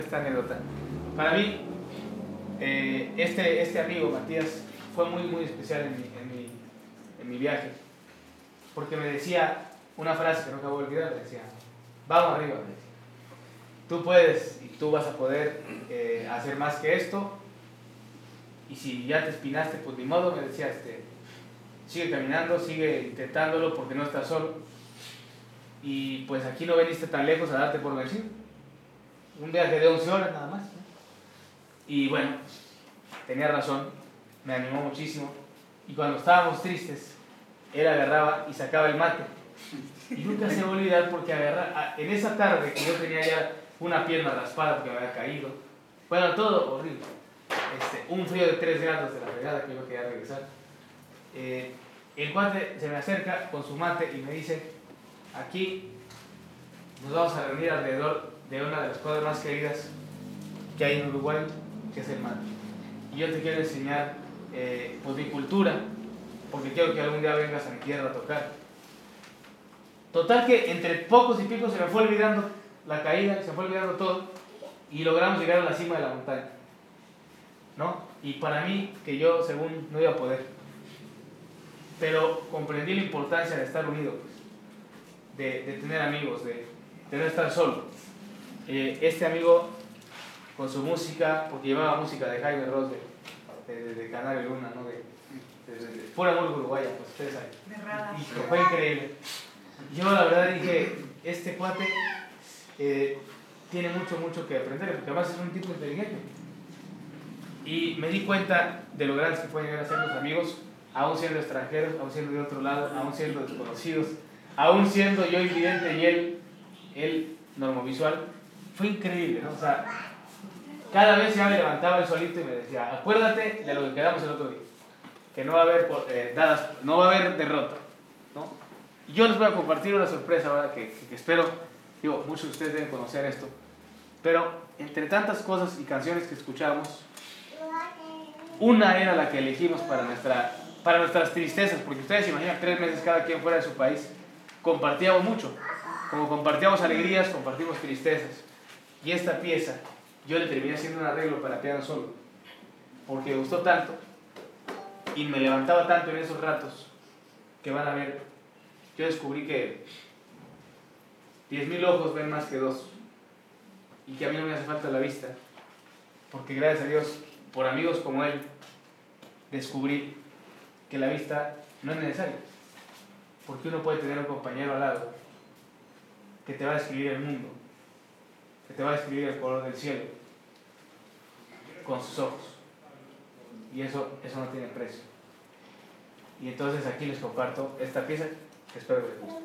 esta anécdota. Para mí, este amigo, Matías, fue muy especial en mi viaje, porque me decía una frase que no acabo de olvidar. Me decía: vamos arriba, me decía. Tú puedes y tú vas a poder hacer más que esto, y si ya te espinaste, pues ni modo. Me decía, sigue caminando, sigue intentándolo, porque no estás solo, y pues aquí no veniste tan lejos a darte por vencido. Un viaje de 11 horas nada más, ¿no? Y bueno, tenía razón, me animó muchísimo. Y cuando estábamos tristes, él agarraba y sacaba el mate. Y nunca se me va a olvidar, porque en esa tarde que yo tenía ya una pierna raspada porque me había caído, bueno, todo horrible, un frío de 3 grados de la fregada que yo quería regresar, el cuate se me acerca con su mate y me dice: aquí nos vamos a reunir alrededor de una de las cosas más queridas que hay en Uruguay, que es el mate. Y yo te quiero enseñar pues mi cultura, porque quiero que algún día vengas a mi tierra a tocar. Total que entre pocos y picos se me fue olvidando la caída, se fue olvidando todo, y logramos llegar a la cima de la montaña, ¿no? Y para mí, que yo según no iba a poder, pero comprendí la importancia de estar unido, pues, de tener amigos, de no estar solo. Este amigo, con su música, porque llevaba música de Jaime Ross, de Canario Luna, ¿no? de pura música uruguaya, pues ustedes saben. Y fue increíble. Yo la verdad dije: este cuate tiene mucho que aprender, porque además es un tipo inteligente. Y me di cuenta de lo grandes que pueden llegar a ser los amigos, aún siendo extranjeros, aún siendo de otro lado, aún siendo desconocidos, aún siendo yo invidente y él normovisual. Fue increíble, ¿no? O sea, cada vez ya me levantaba el solito y me decía: acuérdate de lo que quedamos el otro día, que no va a haber no va a haber derrota, ¿no? Y yo les voy a compartir una sorpresa ahora que espero, digo, muchos de ustedes deben conocer esto, pero entre tantas cosas y canciones que escuchamos, una era la que elegimos para nuestras tristezas, porque ustedes se imaginan, 3 meses cada quien fuera de su país, compartíamos mucho, como compartíamos alegrías, compartimos tristezas. Y esta pieza yo le terminé haciendo un arreglo para piano solo, porque me gustó tanto y me levantaba tanto en esos ratos, que van a ver, yo descubrí que 10,000 ojos ven más que 2, y que a mí no me hace falta la vista, porque gracias a Dios, por amigos como él, descubrí que la vista no es necesaria, porque uno puede tener un compañero al lado que te va a describir el mundo, que te va a describir el color del cielo con sus ojos, y eso no tiene precio. Y entonces aquí les comparto esta pieza que espero que les guste.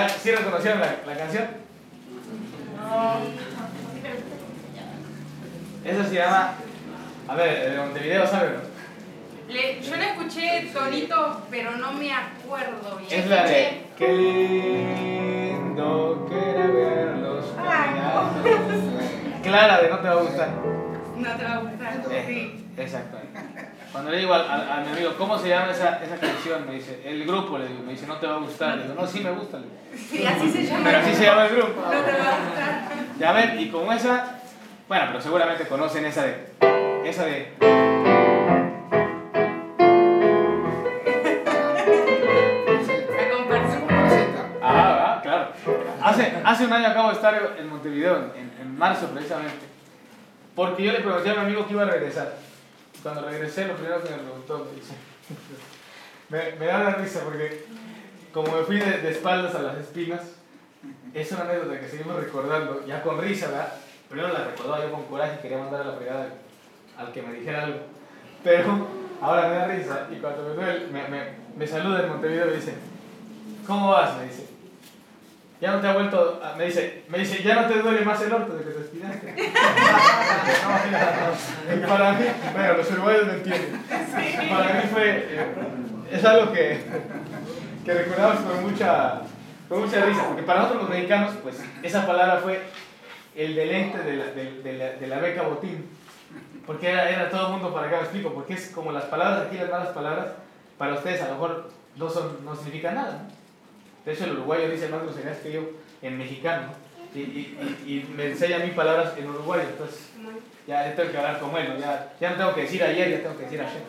¿Sí reconocieron la canción? Eso se llama... A ver, de Montevideo, ¿saben? Yo la escuché tonito, pero no me acuerdo bien. Es la de... Qué lindo que era verlos caminar. Clara de No te va a gustar. No te va a gustar, sí. Exactamente. Cuando le digo a mi amigo, ¿cómo se llama esa canción? Me dice, el grupo, le digo, me dice, no te va a gustar. Le digo, no, sí me gusta. Le digo. Sí, así se llama. Pero así se llama el grupo. No te va a gustar. Ya ven, y como esa, bueno, pero seguramente conocen esa de... La comparsa. Claro. Hace un año acabo de estar en Montevideo, en marzo precisamente, porque yo le pregunté a mi amigo que iba a regresar. Cuando regresé, lo primero que me preguntó, me dice, me da una risa porque como me fui de espaldas a las espinas, es una anécdota que seguimos recordando, ya con risa, ¿verdad? Primero la recordaba yo con coraje, quería mandar a la fregada al que me dijera algo, pero ahora me da risa y cuando me duele, me saluda en Montevideo y me dice, ¿cómo vas? Me dice, ya no te ha vuelto, me dice, ya no te duele más el orto de que te espinaste. No. Para mí, bueno, los uruguayos me entienden. Para mí es algo que recordamos con mucha risa, porque para nosotros los mexicanos, pues, esa palabra fue el deleite de la beca Botín, porque era todo el mundo para acá, me explico, porque es como las palabras aquí, las malas palabras, para ustedes a lo mejor no significan nada, ¿no? De hecho, el uruguayo dice más groserías que yo en mexicano, ¿no? y me enseña a mí palabras en uruguayo, entonces ya tengo que hablar como él, ¿no? Ya no tengo que decir ayer, ya tengo que decir ayer.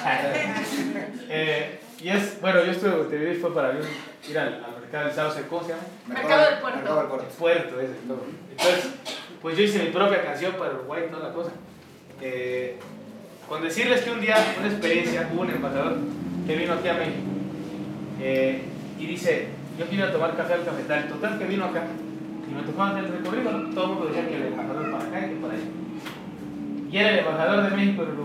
Bueno, yo estuve en Montevideo y fue para ir al mercado del Sauce, ¿cómo se llama? Mercado del Puerto. El puerto ese, todo. Entonces, pues yo hice mi propia canción para Uruguay y toda la cosa. Con decirles que un día, una experiencia, hubo un embajador que vino aquí a México y dice, yo quiero tomar café al cafetal, total que vino acá y me tocó hacer el recorrido, ¿no? Todo el mundo decía que el embajador para acá y que para allá. Y era el embajador de México en Uruguay.